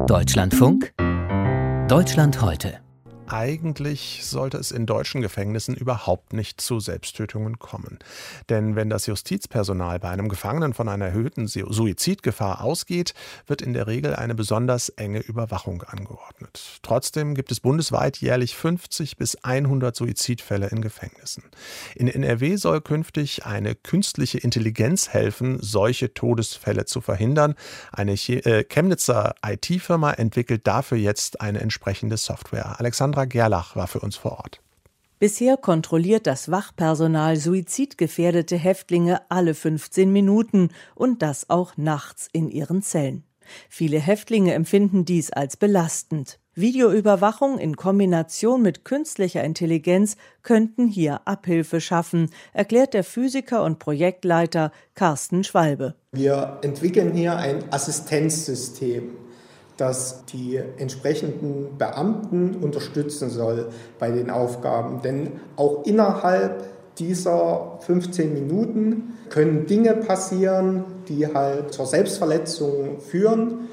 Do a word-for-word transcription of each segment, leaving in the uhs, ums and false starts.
Deutschlandfunk Deutschland heute. Eigentlich sollte es in deutschen Gefängnissen überhaupt nicht zu Selbsttötungen kommen. Denn wenn das Justizpersonal bei einem Gefangenen von einer erhöhten Suizidgefahr ausgeht, wird in der Regel eine besonders enge Überwachung angeordnet. Trotzdem gibt es bundesweit jährlich fünfzig bis hundert Suizidfälle in Gefängnissen. In N R W soll künftig eine künstliche Intelligenz helfen, solche Todesfälle zu verhindern. Eine Chemnitzer I T-Firma entwickelt dafür jetzt eine entsprechende Software. Alexandra Gerlach war für uns vor Ort. Bisher kontrolliert das Wachpersonal suizidgefährdete Häftlinge alle fünfzehn Minuten und das auch nachts in ihren Zellen. Viele Häftlinge empfinden dies als belastend. Videoüberwachung in Kombination mit künstlicher Intelligenz könnten hier Abhilfe schaffen, erklärt der Physiker und Projektleiter Carsten Schwalbe. Wir entwickeln hier ein Assistenzsystem, das die entsprechenden Beamten unterstützen soll bei den Aufgaben. Denn auch innerhalb dieser fünfzehn Minuten können Dinge passieren, die halt zur Selbstverletzung führen.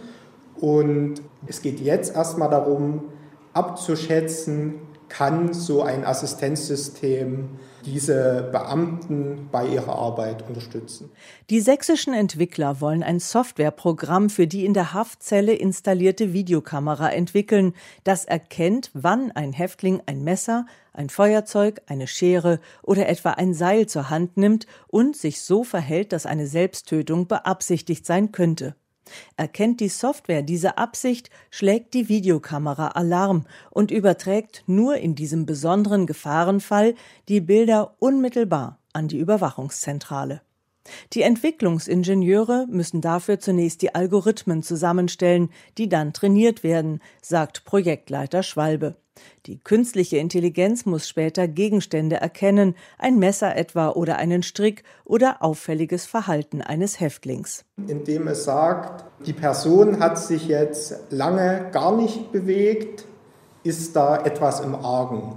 Und es geht jetzt erstmal darum, abzuschätzen, kann so ein Assistenzsystem diese Beamten bei ihrer Arbeit unterstützen. Die sächsischen Entwickler wollen ein Softwareprogramm für die in der Haftzelle installierte Videokamera entwickeln, das erkennt, wann ein Häftling ein Messer, ein Feuerzeug, eine Schere oder etwa ein Seil zur Hand nimmt und sich so verhält, dass eine Selbsttötung beabsichtigt sein könnte. Erkennt die Software diese Absicht, schlägt die Videokamera Alarm und überträgt nur in diesem besonderen Gefahrenfall die Bilder unmittelbar an die Überwachungszentrale. Die Entwicklungsingenieure müssen dafür zunächst die Algorithmen zusammenstellen, die dann trainiert werden, sagt Projektleiter Schwalbe. Die künstliche Intelligenz muss später Gegenstände erkennen, ein Messer etwa oder einen Strick oder auffälliges Verhalten eines Häftlings. Indem es sagt, die Person hat sich jetzt lange gar nicht bewegt, ist da etwas im Argen.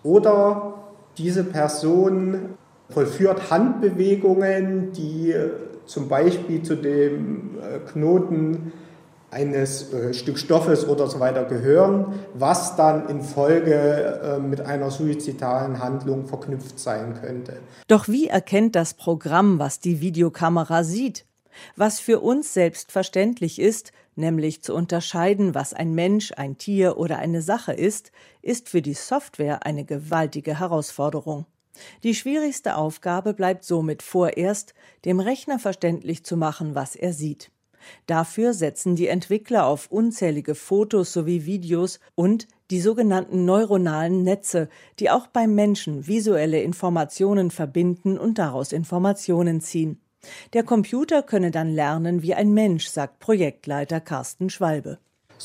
Oder diese Person vollführt Handbewegungen, die zum Beispiel zu dem Knoten eines äh, Stück Stoffes oder so weiter gehören, was dann in Folge äh, mit einer suizidalen Handlung verknüpft sein könnte. Doch wie erkennt das Programm, was die Videokamera sieht? Was für uns selbstverständlich ist, nämlich zu unterscheiden, was ein Mensch, ein Tier oder eine Sache ist, ist für die Software eine gewaltige Herausforderung. Die schwierigste Aufgabe bleibt somit vorerst, dem Rechner verständlich zu machen, was er sieht. Dafür setzen die Entwickler auf unzählige Fotos sowie Videos und die sogenannten neuronalen Netze, die auch beim Menschen visuelle Informationen verbinden und daraus Informationen ziehen. Der Computer könne dann lernen wie ein Mensch, sagt Projektleiter Carsten Schwalbe.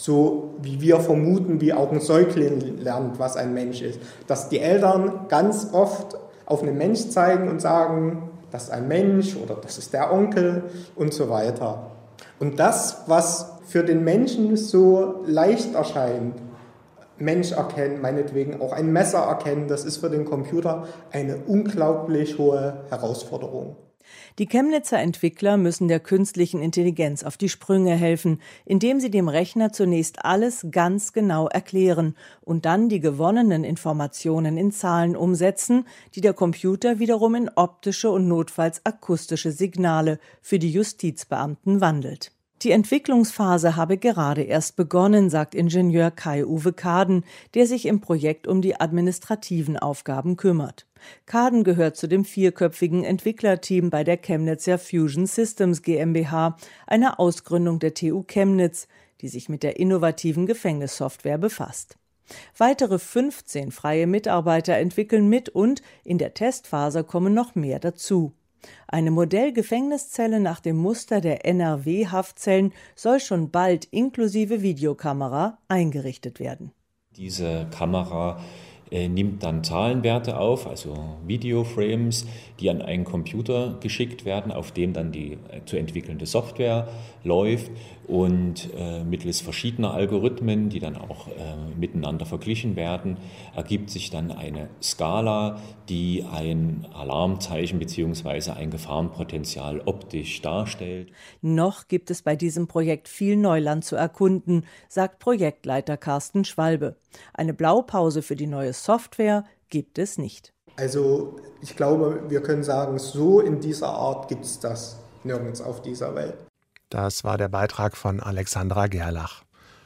So wie wir vermuten, wie auch ein Säugling lernt, was ein Mensch ist. Dass die Eltern ganz oft auf einen Mensch zeigen und sagen, das ist ein Mensch oder das ist der Onkel und so weiter. Und das, was für den Menschen so leicht erscheint, Mensch erkennen, meinetwegen auch ein Messer erkennen, das ist für den Computer eine unglaublich hohe Herausforderung. Die Chemnitzer Entwickler müssen der künstlichen Intelligenz auf die Sprünge helfen, indem sie dem Rechner zunächst alles ganz genau erklären und dann die gewonnenen Informationen in Zahlen umsetzen, die der Computer wiederum in optische und notfalls akustische Signale für die Justizbeamten wandelt. Die Entwicklungsphase habe gerade erst begonnen, sagt Ingenieur Kai-Uwe Kaden, der sich im Projekt um die administrativen Aufgaben kümmert. Kaden gehört zu dem vierköpfigen Entwicklerteam bei der Chemnitzer Fusion Systems GmbH, einer Ausgründung der T U Chemnitz, die sich mit der innovativen Gefängnissoftware befasst. Weitere fünfzehn freie Mitarbeiter entwickeln mit und in der Testphase kommen noch mehr dazu. Eine Modellgefängniszelle nach dem Muster der N R W-Haftzellen soll schon bald inklusive Videokamera eingerichtet werden. Diese Kamera äh, nimmt dann Zahlenwerte auf, also Videoframes, die an einen Computer geschickt werden, auf dem dann die äh, zu entwickelnde Software läuft und äh, mittels verschiedener Algorithmen, die dann auch äh, miteinander verglichen werden, ergibt sich dann eine Skala, die ein Alarmzeichen bzw. ein Gefahrenpotenzial optisch darstellt. Noch gibt es bei diesem Projekt viel Neuland zu erkunden, sagt Projektleiter Carsten Schwalbe. Eine Blaupause für die neue Software gibt es nicht. Also ich glaube, wir können sagen, so in dieser Art gibt es das nirgends auf dieser Welt. Das war der Beitrag von Alexandra Gerlach.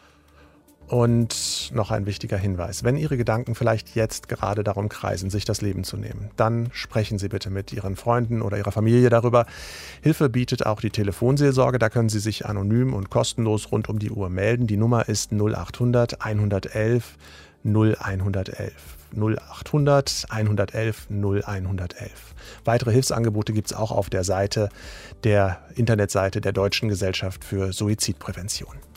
Und noch ein wichtiger Hinweis. Wenn Ihre Gedanken vielleicht jetzt gerade darum kreisen, sich das Leben zu nehmen, dann sprechen Sie bitte mit Ihren Freunden oder Ihrer Familie darüber. Hilfe bietet auch die Telefonseelsorge. Da können Sie sich anonym und kostenlos rund um die Uhr melden. Die Nummer ist null achthundert einhundertelf null einhundertelf. null achthundert einhundertelf null einhundertelf. Weitere Hilfsangebote gibt es auch auf der Seite, der Internetseite der Deutschen Gesellschaft für Suizidprävention.